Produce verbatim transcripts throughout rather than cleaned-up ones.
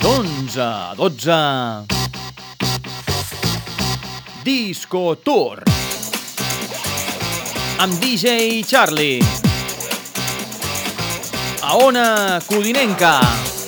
d'onze a dotze. Disco Tour amb D J Charlie a Ona Codinenca.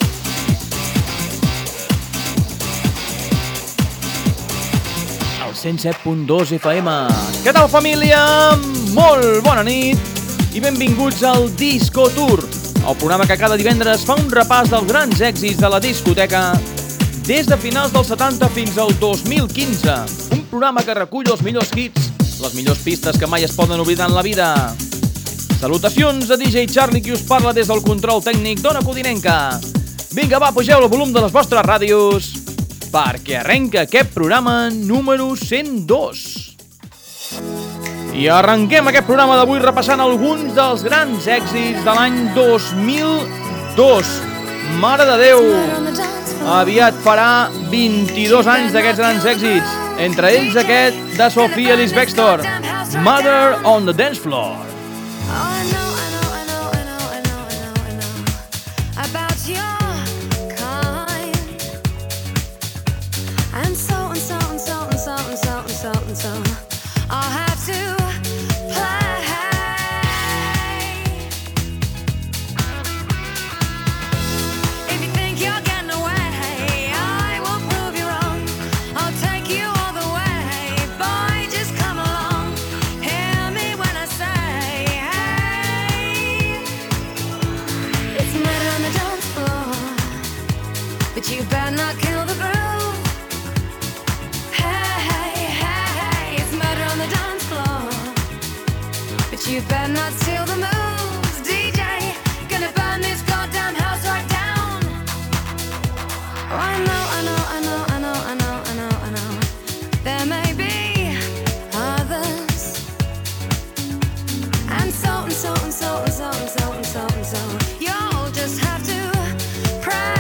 Al cent set punt dos F M. Què tal, família? Molt bona nit i benvinguts al Disco Tour, el programa que cada divendres fa un repàs dels grans èxits de la discoteca des de finals dels setanta fins al dos mil quinze. Un programa que recull els millors hits, les millors pistes que mai es poden oblidar en la vida. Salutacions a D J Charlie, qui us parla des del control tècnic d'Ona Codinenca. Vinga, va, pugeu el volum de les vostres ràdios perquè arrenca aquest programa número cent dos. I arrenquem aquest programa d'avui repassant alguns dels grans èxits de l'any dos mil dos. Mare de Déu! Aviat farà vint-i-dos anys d'aquests grans èxits, entre ells aquest de Sophie Ellis-Bextor, Murder on the Dance Floor. You better not steal the moves, D J. Gonna burn this goddamn house right down. Oh, I know, I know, I know, I know, I know, I know, I know. There may be others, and so and so and so and so and so and so and so. You'll just have to pray.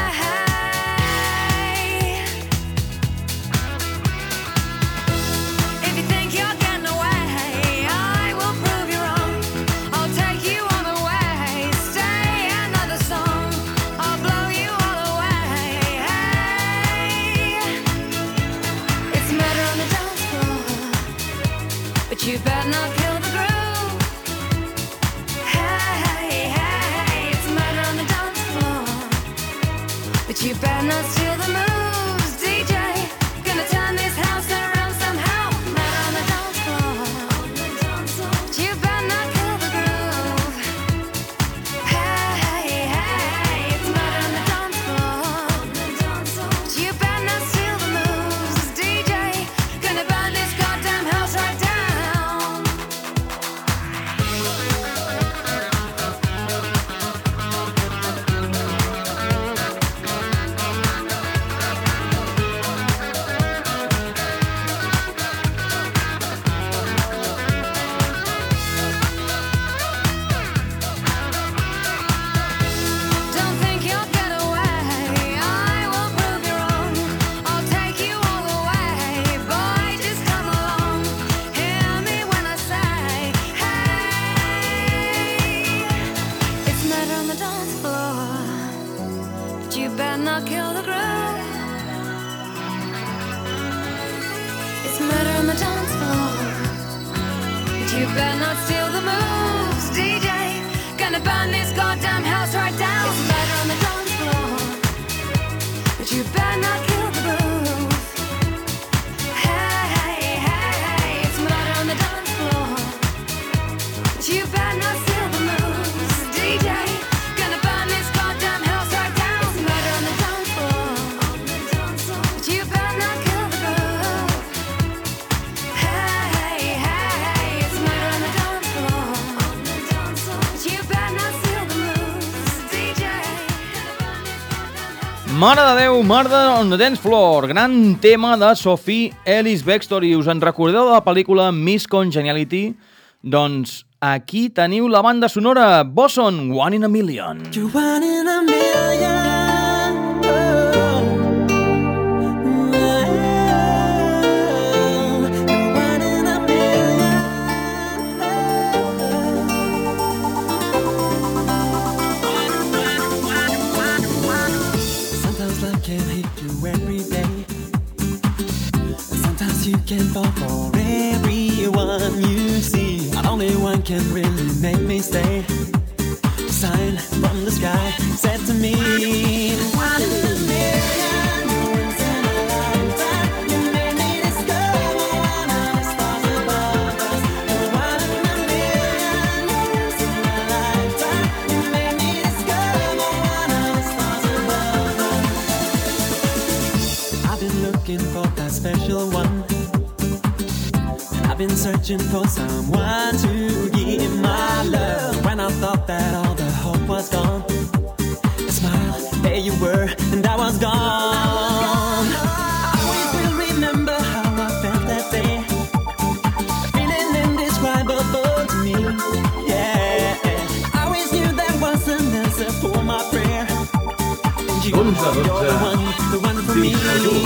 If you think you're getting away, I will prove you wrong. I'll take you all the way. Stay another song. I'll blow you all away. It's murder on the dance floor, but you better not kill the groove. Hey, hey, it's murder on the dance floor, but you better not steal the moves, D J. Gonna turn this house around somehow. Murder on the dance floor, but you better not kill the groove. Hey, hey, it's murder on the dance floor, but you better not steal the moves, D J. Gonna burn this goddamn house right down. Don't think you'll get away. I will prove you wrong. I'll take you all the way. Boy, just come along. Hear me when I say, hey. It's murder on the dance floor, but you better not kill the groove. It's murder on the dance floor, but you better not steal the moves, D J. Gonna burn this goddamn house right down. It's murder on the dance floor, but you better not kill the groove. Hey, hey, hey, it's murder on the dance floor, but you better not steal the moves, D J. Gonna burn this goddamn house right down. It's murder on the dance floor, but you better not kill the groove. Hey, hey, it's murder on the dance floor, but you better not steal the moves, D J. Mare de Déu, Murder on the Dance Floor, gran tema de Sophie Ellis-Bextor. I us en recordeu de la pel·lícula Miss Congeniality? Doncs aquí teniu la banda sonora, Boson, One in a Million. You're one in a million. Oh. You're one in a million. Sometimes like can hit you every day. Sometimes you can fall for everyone you see. Not only one can really make me stay. A sign from the sky said to me, one in a million, once in a lifetime. You made me discover one of the stars above us. One in a million, once in a lifetime. You made me discover one of the stars above us. I've been looking for that special one. I've been searching for someone to give my love. When I thought that all the hope was gone, a smile, there you were, and I was gone. I always will remember how I felt that day. A feeling indescribable to me, yeah. I always knew there was an answer for my prayer. And you, you're the one, the one for me.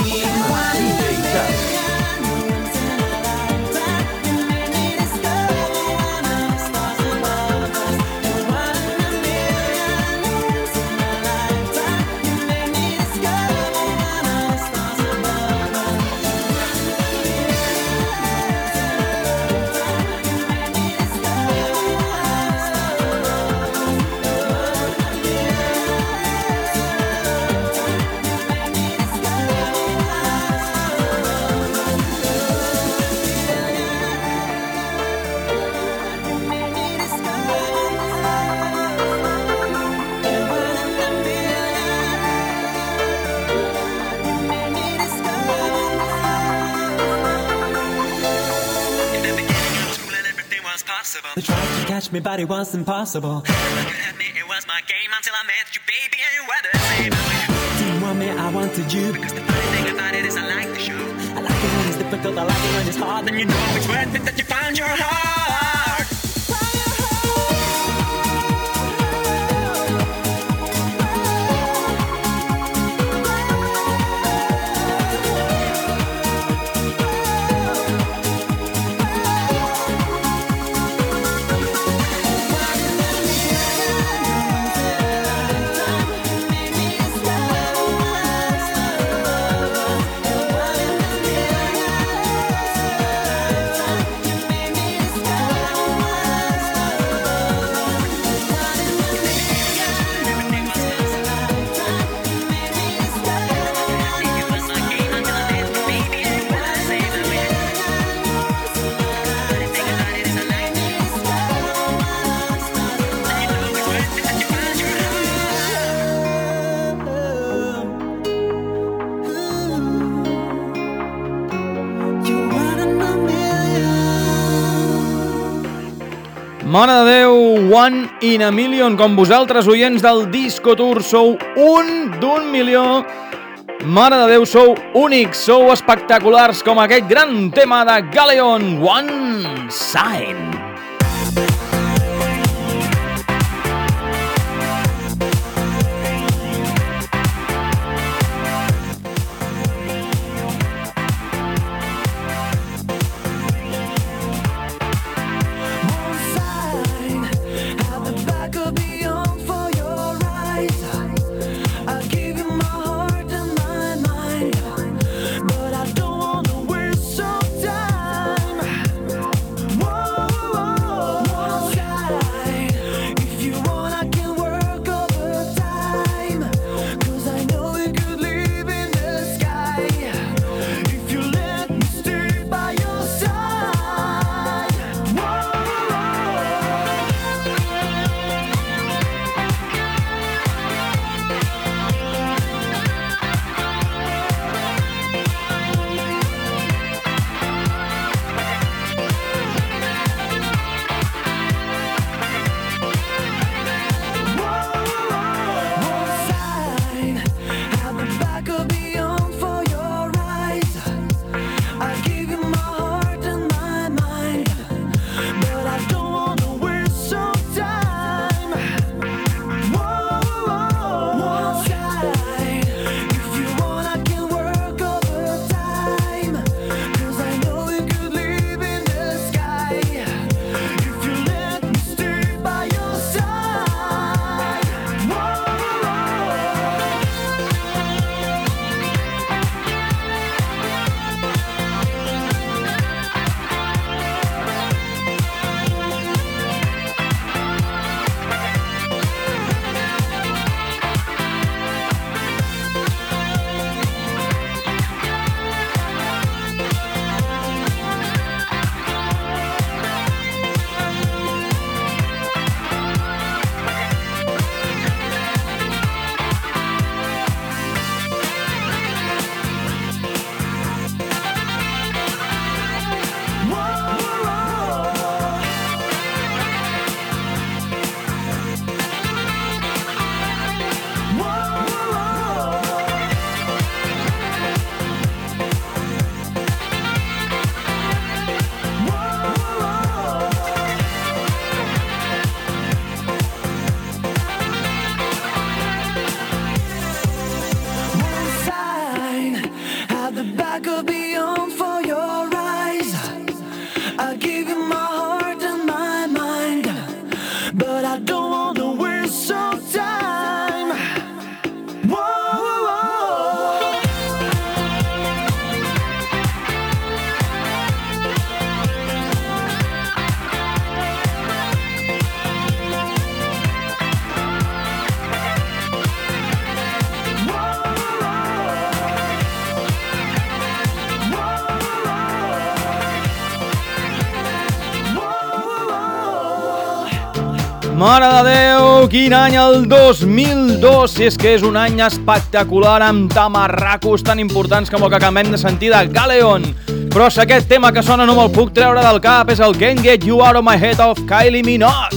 They tried to catch me, but it was impossible. Look at me, it was my game until I met you, baby, and you were the same. Didn't want me, I wanted you. Because the funny thing about it is I like the show. I like it when it's difficult, I like it when it's hard. Then you know it's worth it that you found your heart. Mare de Déu, one in a million, com vosaltres, oients del Disco Tour, sou un d'un milió. Mare de Déu, sou únics, sou espectaculars, com aquest gran tema de Galeon, One Sign. But I don't wanna waste some time. Whoa. Mare de Déu, quin any el dos mil dos, si és que és un any espectacular amb tamarracos tan importants com el que acabem de sentir de Galeon. Però si aquest tema que sona no me'l puc treure del cap és el Can't Get You Out of My Head of Kylie Minogue.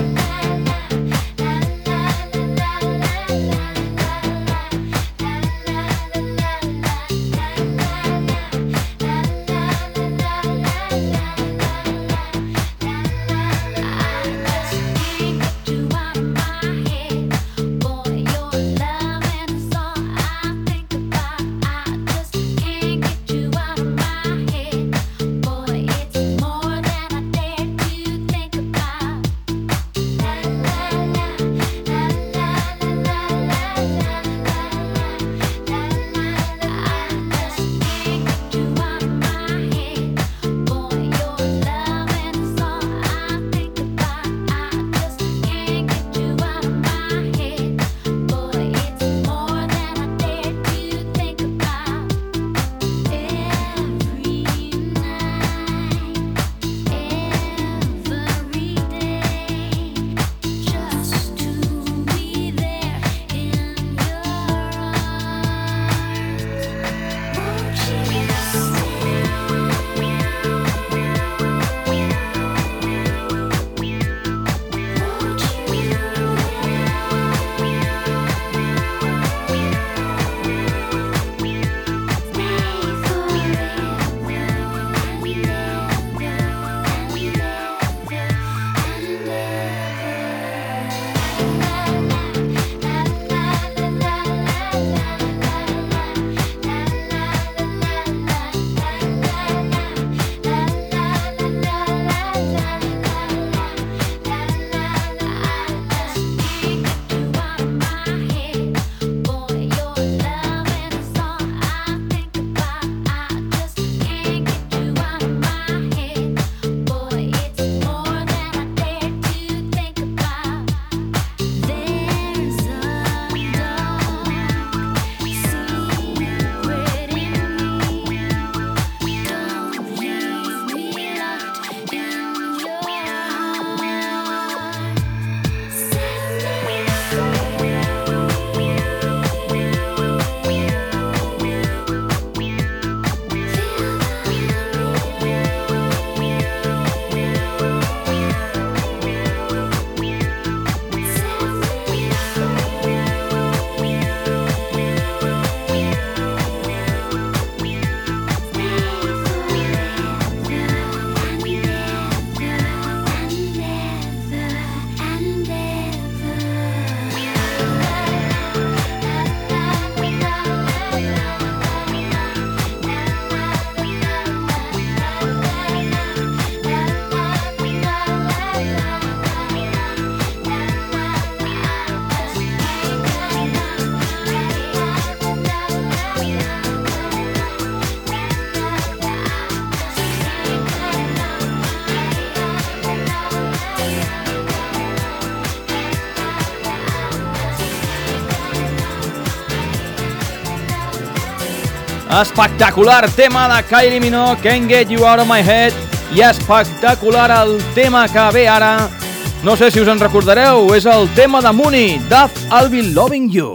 Espectacular tema de Kylie Minogue, Can't Get You Out of My Head, i espectacular el tema que ve ara. No sé si us en recordareu, és el tema de Mooney, Duff, I'll Be Loving You.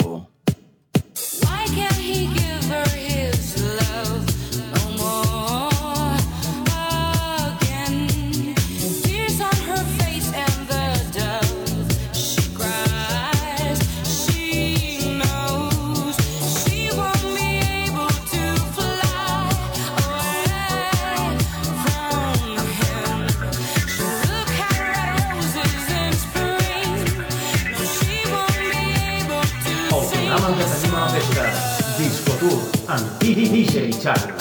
D J Charlie.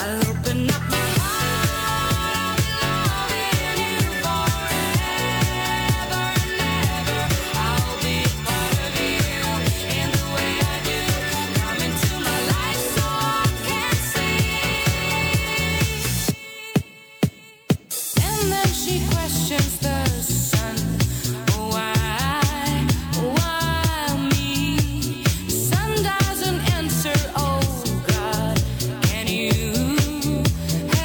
Sun doesn't answer, oh God, can you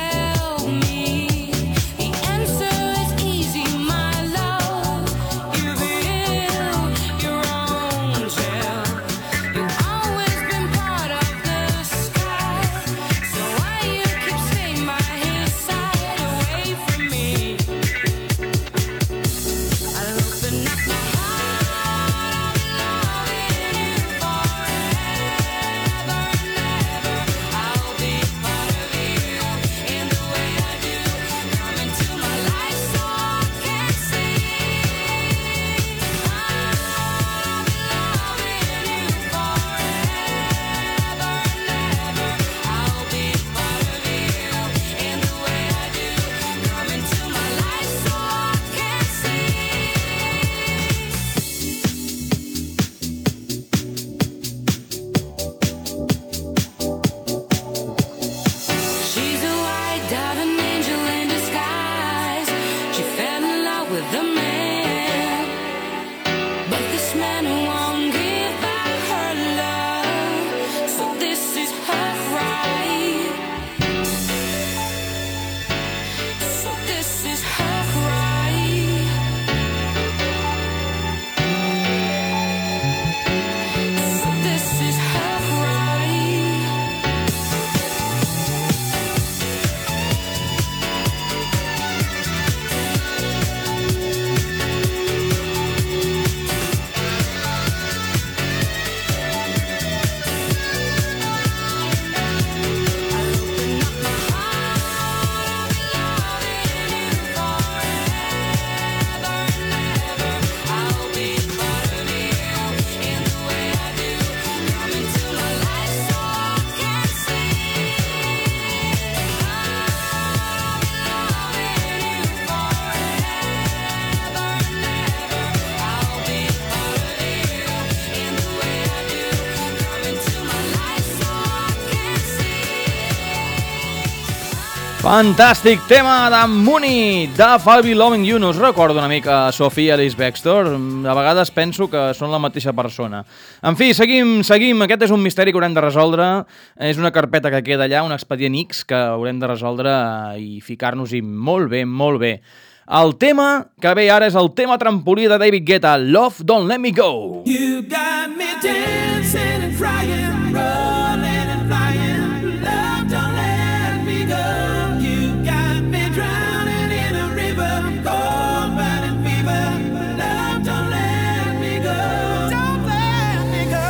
Fantàstic tema de Mooney, de I'll Be Loving You. No us recordo una mica Sophia Ellis Bextor? A vegades penso que són la mateixa persona. En fi, seguim, seguim. Aquest és un misteri que haurem de resoldre. És una carpeta que queda allà, un expedient X que haurem de resoldre i ficar-nos-hi molt bé, molt bé. El tema que ve ara és el tema trampolí de David Guetta, Love Don't Let Me Go. You got me dancing and crying, rolling and flying, love don't let me go. You got me drowning in a river, cold burning fever, love don't let me go. Don't let me go.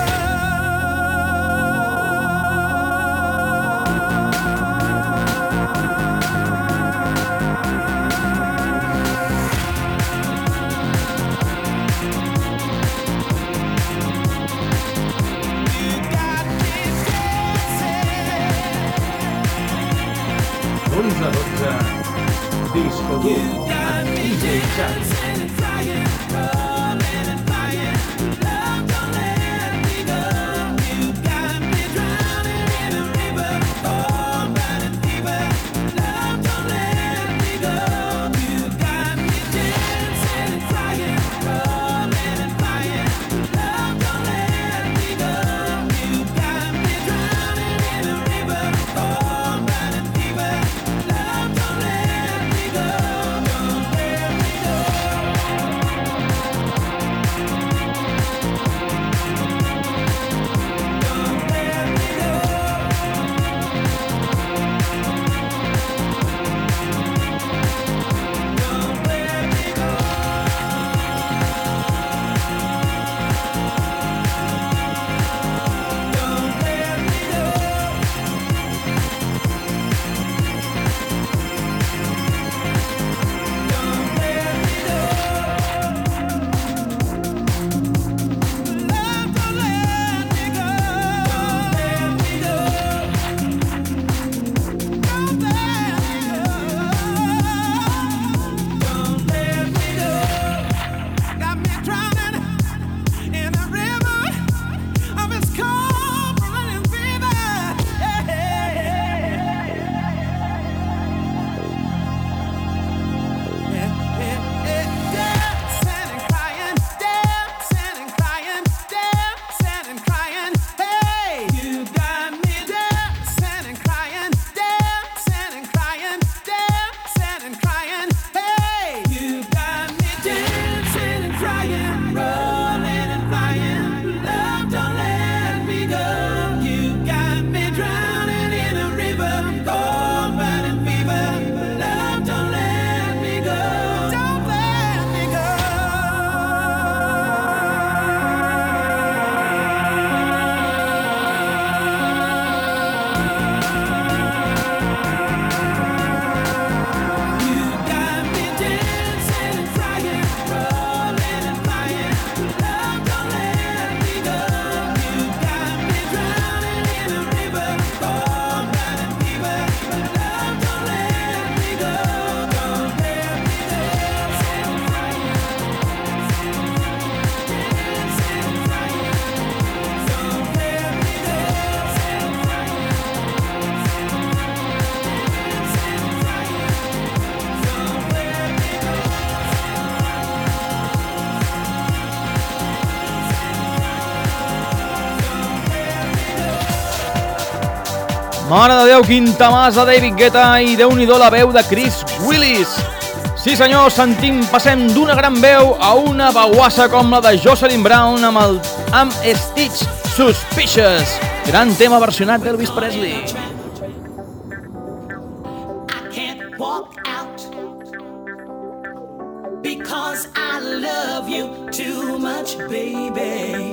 onze a dotze, Disco Dur, amb D J Chat. Mare de Déu, quin tamàs de David Guetta i Déu-n'hi-do la veu de Chris Willis. Sí senyor, sentim, passem d'una gran veu a una baguassa com la de Jocelyn Brown amb, el, amb Stitch Suspicious. Gran tema versionat d'Elvis Presley. I can't walk out because I love you too much, baby.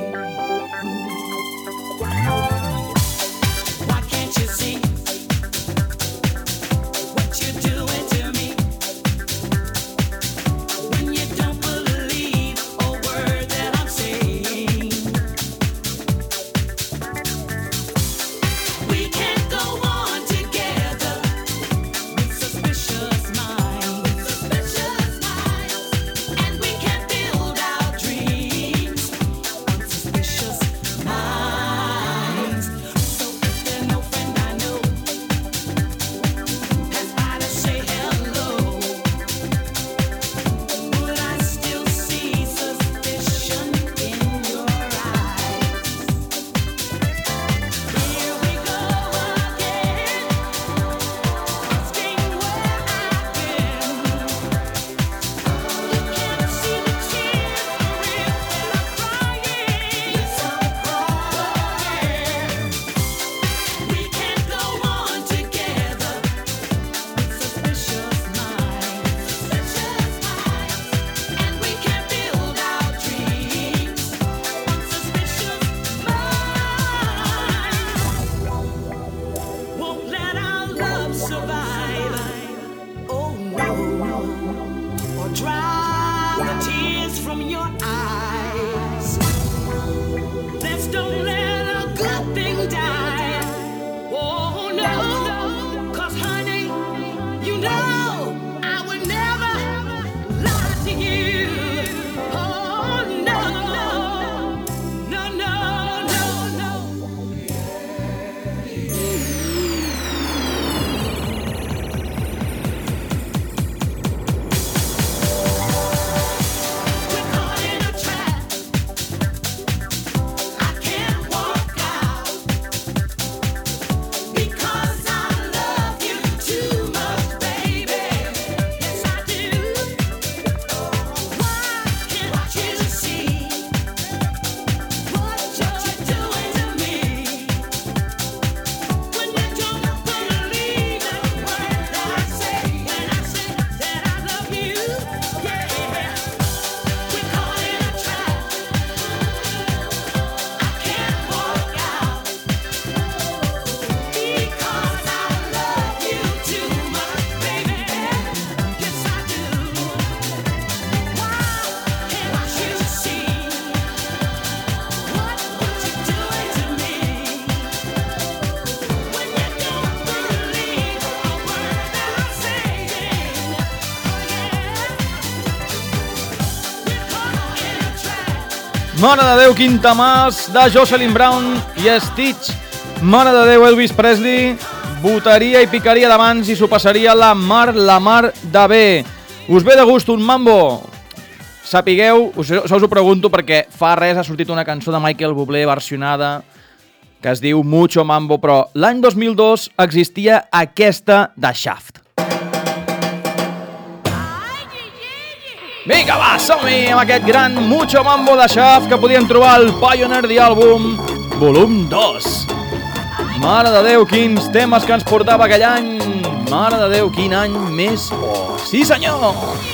Mare de Déu, quin temàs de Jocelyn Brown i Stitch. Mare de Déu, Elvis Presley botaria i picaria d'abans i s'ho passaria la mar, la mar de bé. Us ve de gust un mambo? Sapigueu, us, us ho pregunto perquè fa res ha sortit una cançó de Michael Bublé versionada que es diu Mucho Mambo, però l'any dos mil dos existia aquesta de Shaft. Vinga, va, som-hi amb aquest gran Mucho Mambo de Shaft que podíem trobar al Pioneer The Album volum dos. Mare de Déu, quins temes que ens portava aquell any. Mare de Déu, quin any més bo. Sí, senyor!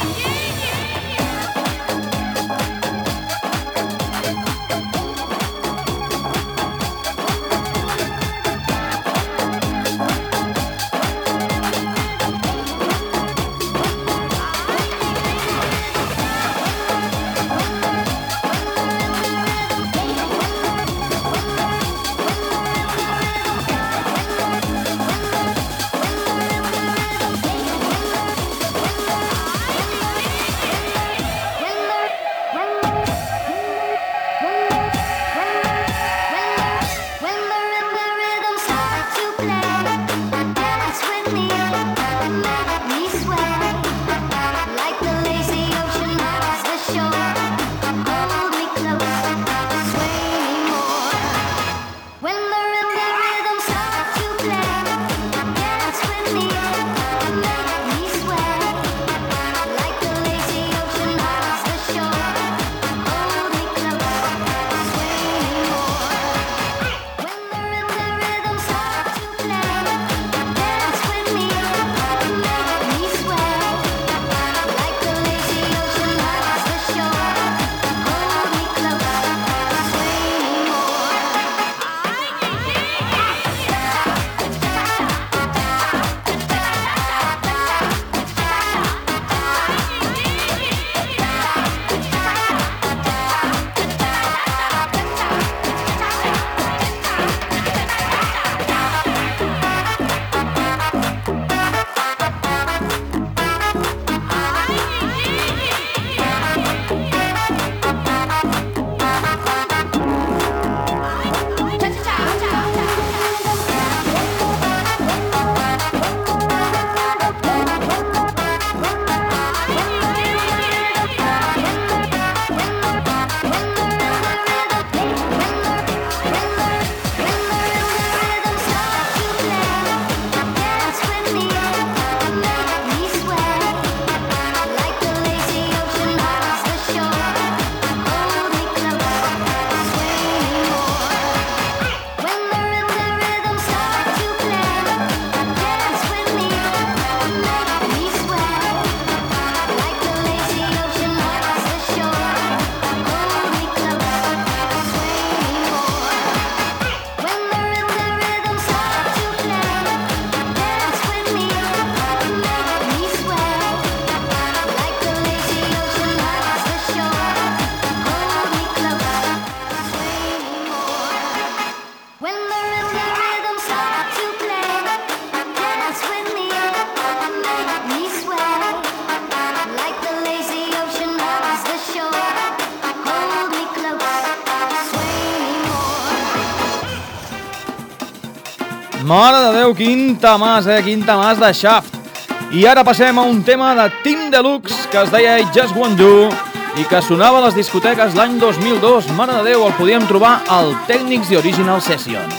Mare de Déu, quin temàs, eh? Quin temàs de Shaft. I ara passem a un tema de Team Deluxe que es deia I Just Won't Do i que sonava a les discoteques l'any dos mil dos. Mare de Déu, el podíem trobar al Technics The Original Sessions.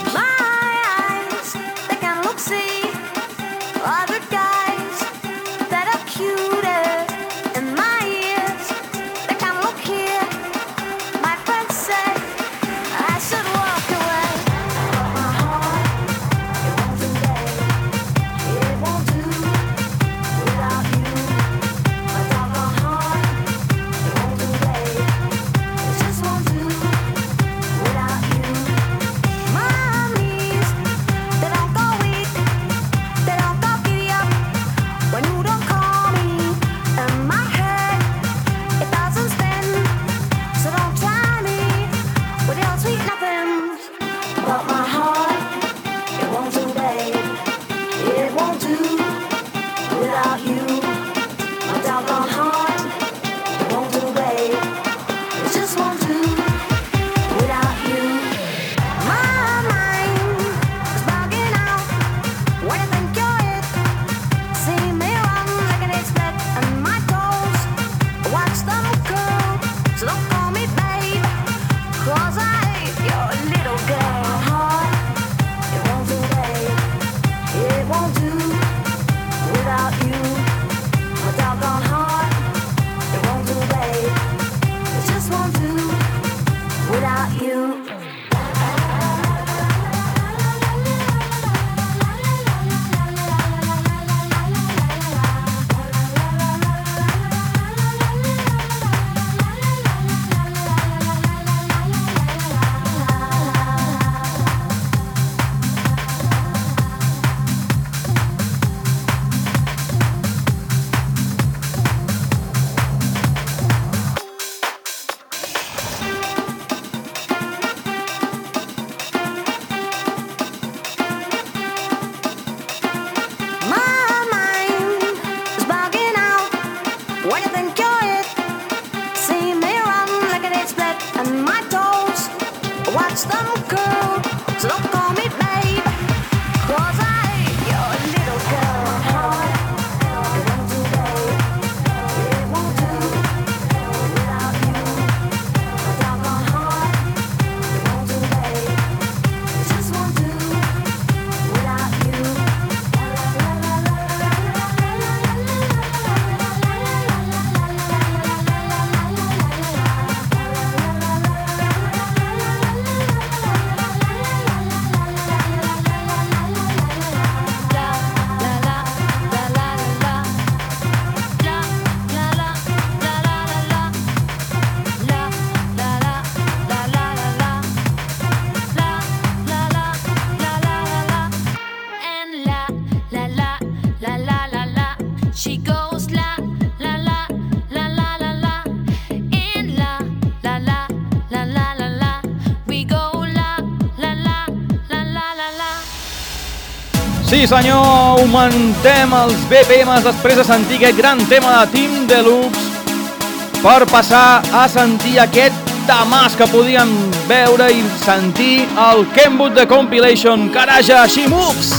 Sí senyor, augmentem els B P Ms després de sentir aquest gran tema de Team Deluxe per passar a sentir aquest tamàs que podíem veure i sentir el Kenwood de Compilation, Karaja, She Moves.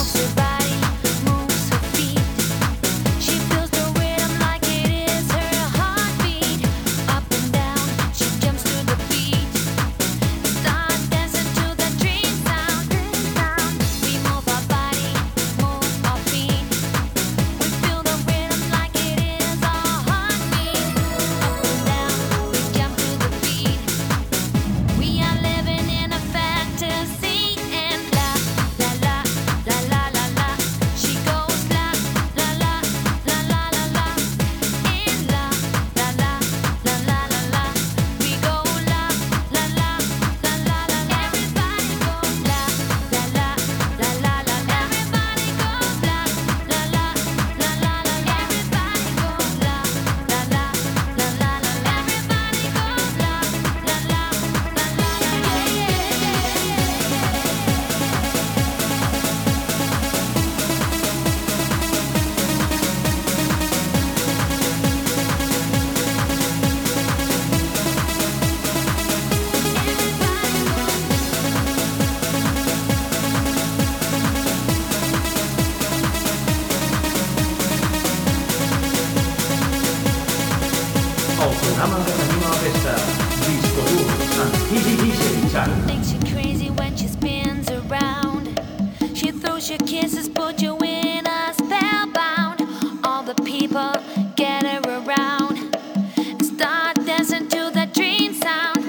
Thinks you're crazy when she spins around. She throws you kisses, put you in a spellbound. All the people gather around and start dancing to the dream sound.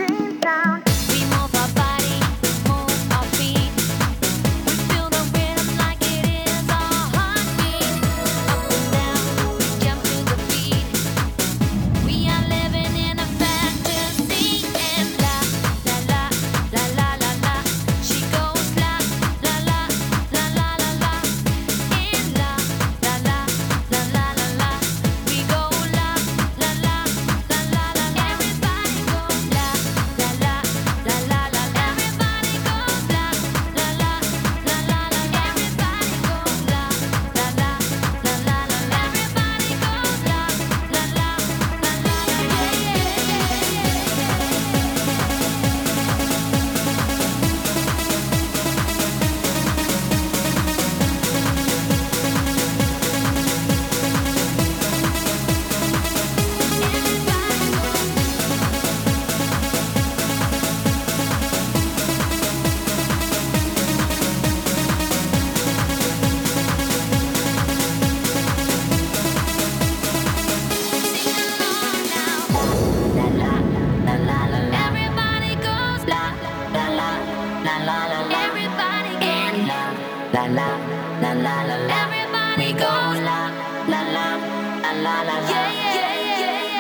We move our body, move our feet. We feel the rhythm like it is our heartbeat. Up and down, we jump to the beat. We are living in a fantasy and la la la la la la la. She goes la la la la la la la. In la la la la la la la. We go la la la la la la la. Everybody goes la la la la la la la. Everybody goes la la la la la la la. Everybody goes la la la la la la la. Everybody goes la la la la Everybody goes la la la la la la la. Everybody in la la la la la la la. Everybody goes la la la la la la la. Yeah yeah yeah yeah.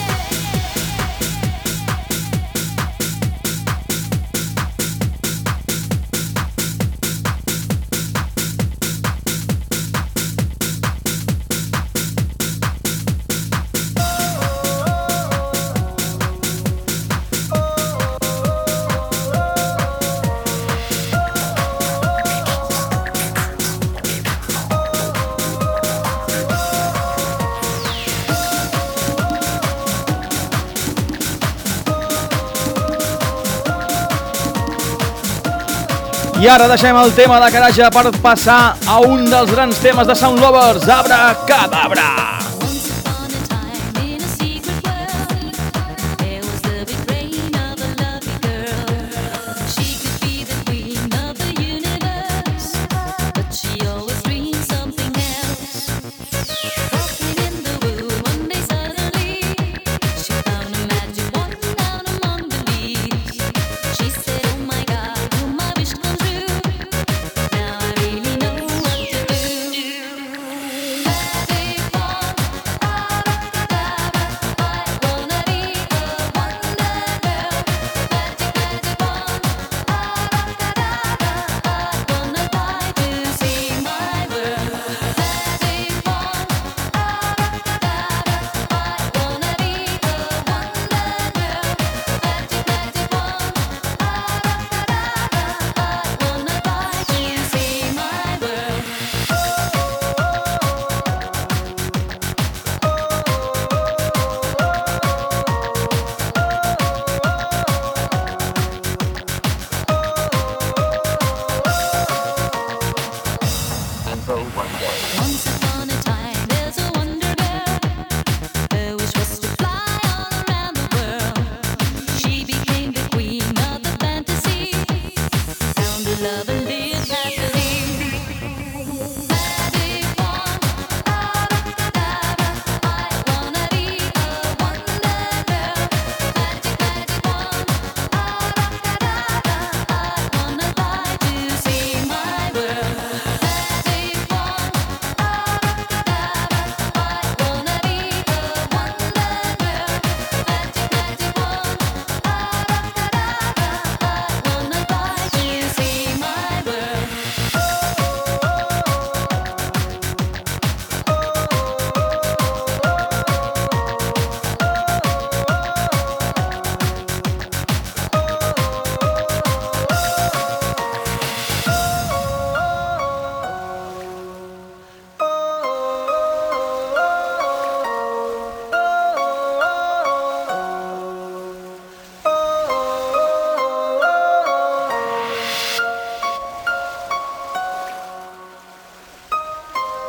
I ara deixem el tema de Karaja per passar a un dels grans temes de Sound Lovers, Abra Cadabra. Once upon a time in a secret world, there was the big brain of a lovely girl. She could be the queen of the universe, but she always dreamed something else. Walking in the womb one day suddenly, she found a magic wand down among the leaves. She said, oh my God, will my wish come true? Now I really know what to do. Magic wand,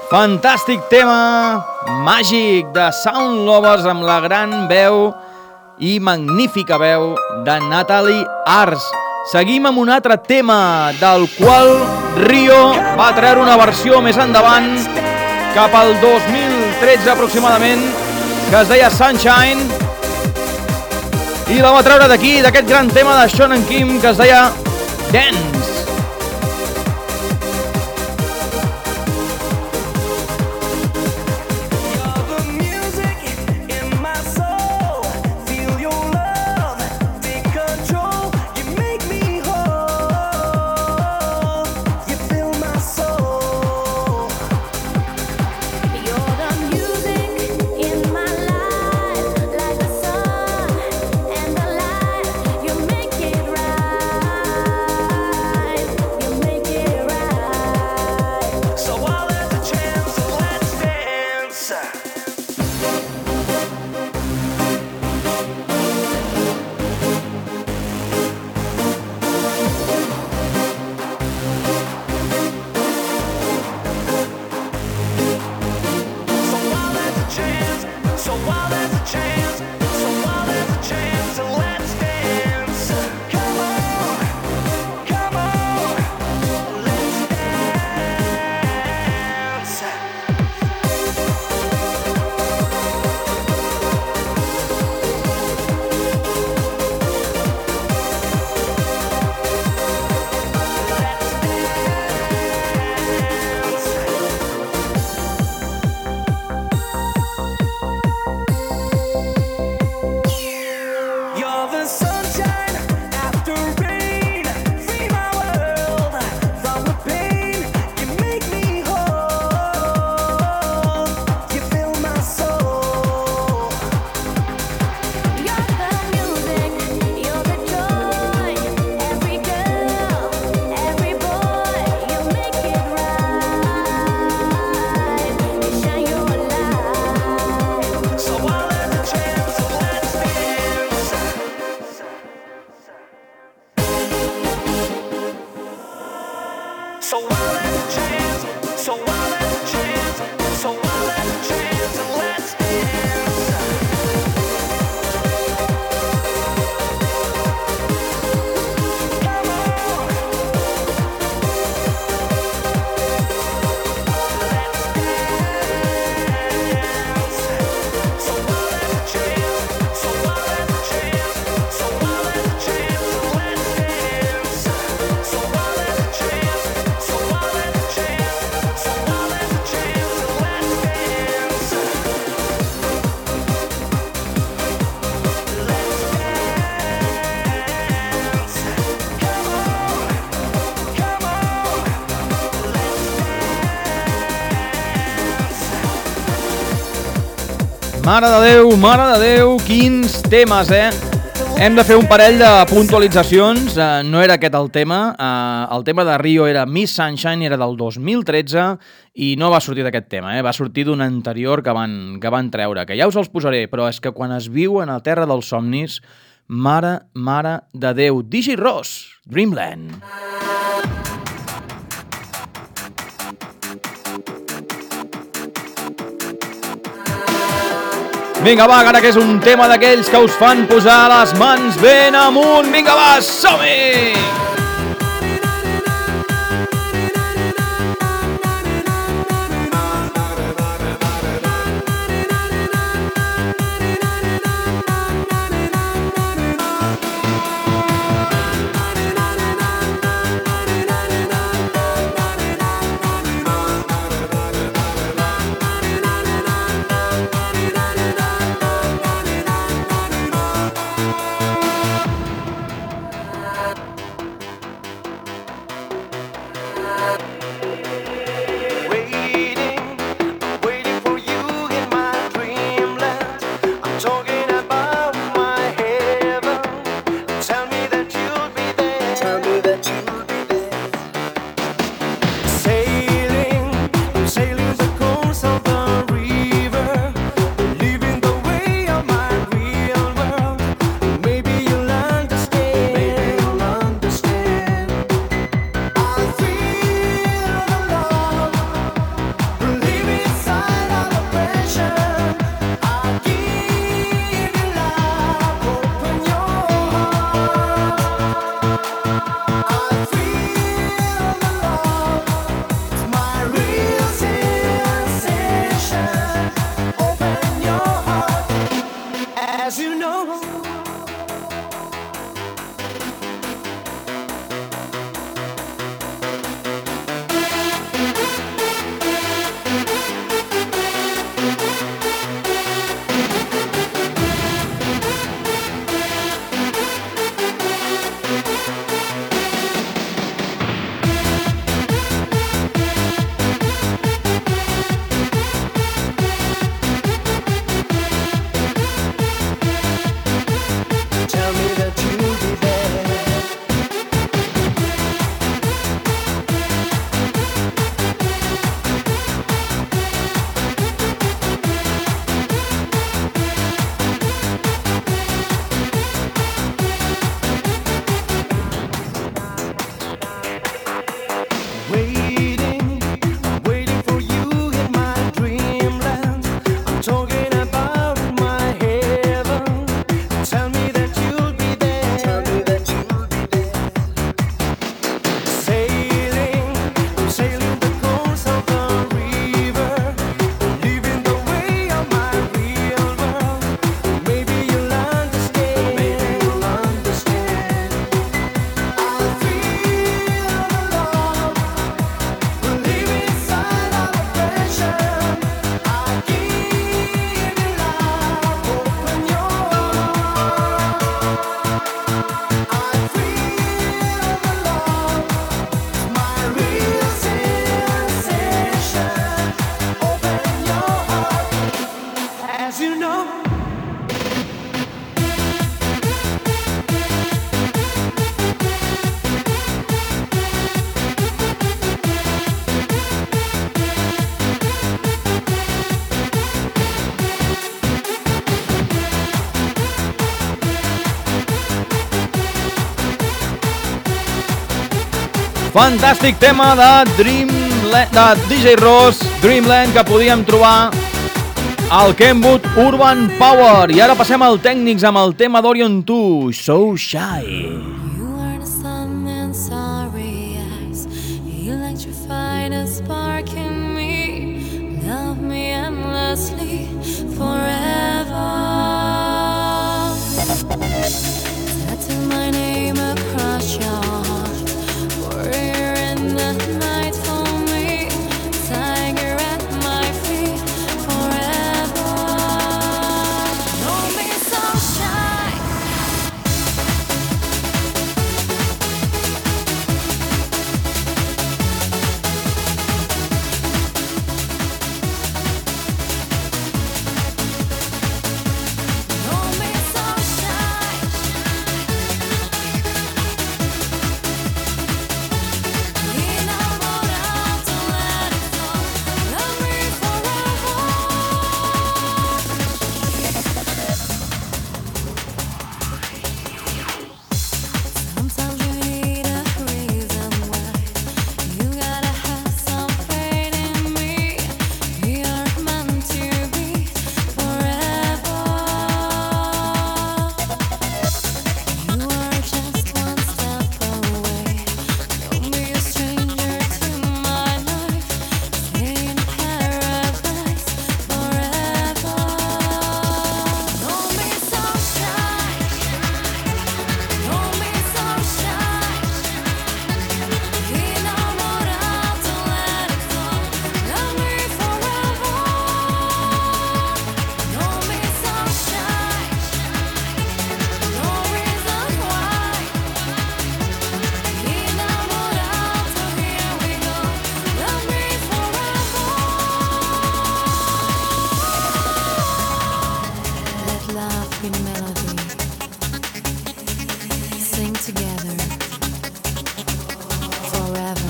Fantàstic tema màgic de Sound Lovers amb la gran veu i magnífica veu de Natalie Arz. Seguim amb un altre tema del qual Rio va treure una versió més endavant, cap al dos mil tretze aproximadament, que es deia Sunshine, i la va treure d'aquí, d'aquest gran tema de Sean and Kim que es deia Dance. Mare de Déu, mare de Déu, quins temes, eh? Hem de fer un parell de puntualitzacions. Uh, no era aquest el tema. Uh, el tema de Rio era Miss Sunshine, era del dos mil tretze i no va sortir d'aquest tema, eh? Va sortir d'un anterior que van, que van treure, que ja us els posaré, però és que quan es viu en la terra dels somnis, mare, mare de Déu. D J Ross, Dreamland. Vinga, va, ara que és un tema d'aquells que us fan posar les mans ben amunt. Vinga, va, som-hi! Fantàstic tema de Dreamland, de D J Ross, Dreamland, que podíem trobar al Kenwood Urban Power. I ara passem al Tècnics amb el tema d'Orion two, So Shy. You are the sun and sorry eyes, electrified a spark in me. Love me endlessly forever. Tattoo my name across your heart, warrior in the night for me, tiger at my feet forever. Don't be so shy. Don't be so shy. Innamorato, let it flow. Love me forever. Sometimes you need a reason why. You gotta have some faith in me. We are meant to be forever. You are just one step away. Don't be a stranger to my life. Stay in paradise forever. Don't be so shy. Don't be so shy. Innamorato, let it flow. Love me forever. Don't be so shy. No reason why. Innamorato, here we go. Love me forever. Let love be melody. Sing together. Forever.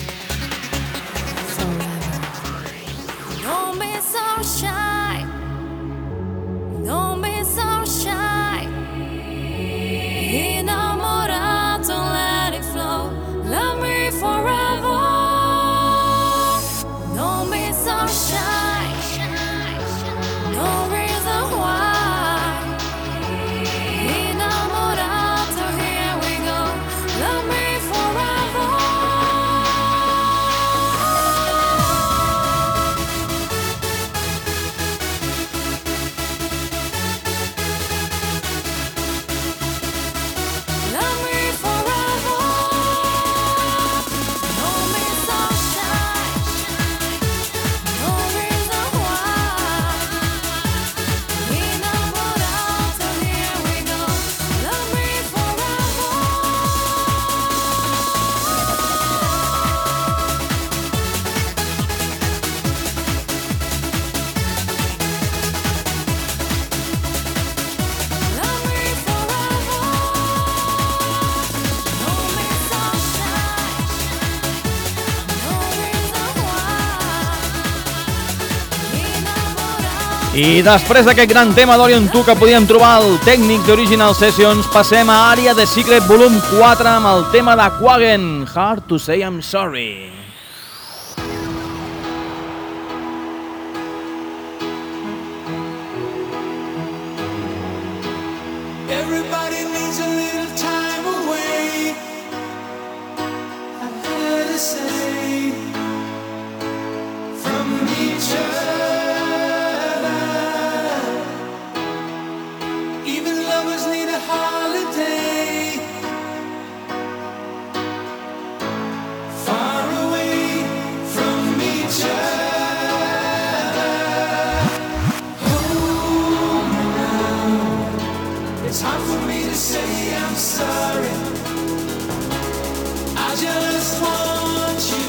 Forever. Don't be so shy. Don't be so shy. Innamorato, let it flow. Love me forever. Don't be so shy. No reason why. Innamorato, here we go. Love me forever. Love me forever. Don't be so shy. No reason why. Innamorato, here we go. Love me forever. Love me forever. Don't be so shy. No reason why. Innamorato. I després d'aquest gran tema d'Orion two que podíem trobar al Tècnics d'Original Sessions, passem a Àrea de Secret volum quatre amb el tema de Quagen, Hard to Say I'm Sorry. Everybody needs a little time away. I had to say from each other. Even lovers need a holiday. Far away from each other. Hold me now. It's hard for me to say I'm sorry. I just want you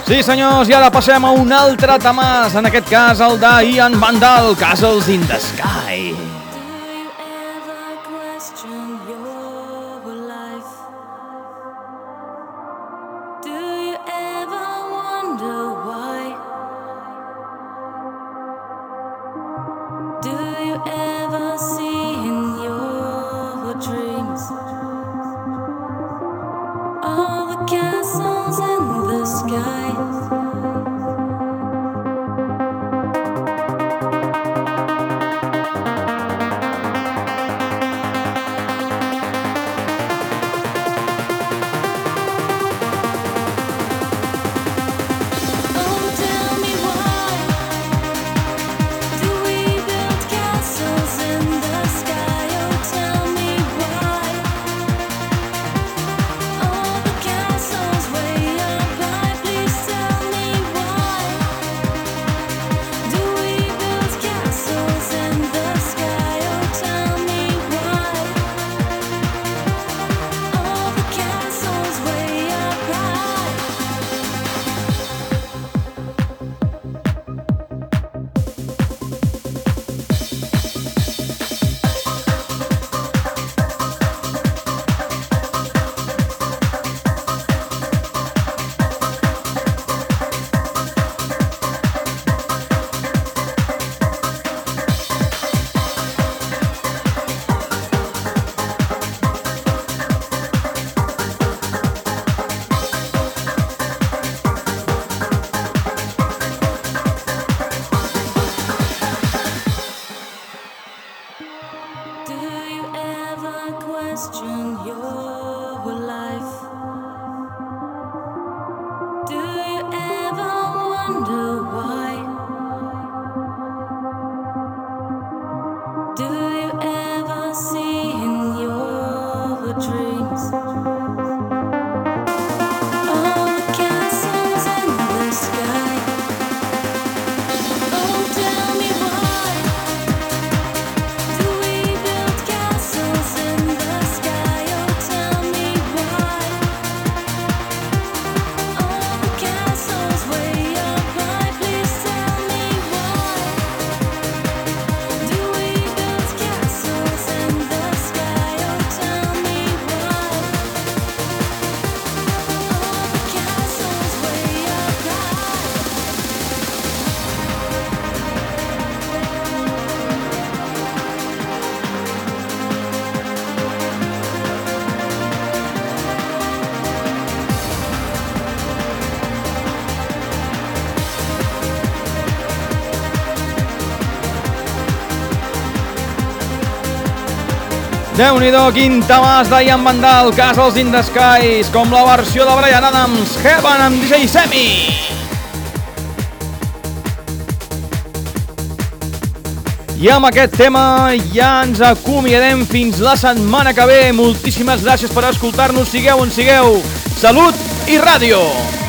Sí, senyors, i ara passem a un altre temàs, en aquest cas el d'Ian Vandal, Castles in the Sky. Déu-n'hi-do, quin temàs d'Ian Vandal, Castles in the Skies, com la versió de Bryan Adams, Heaven amb D J Semi. I amb aquest tema ja ens acomiadem fins la setmana que ve. Moltíssimes gràcies per escoltar-nos, sigueu on sigueu. Salut i ràdio!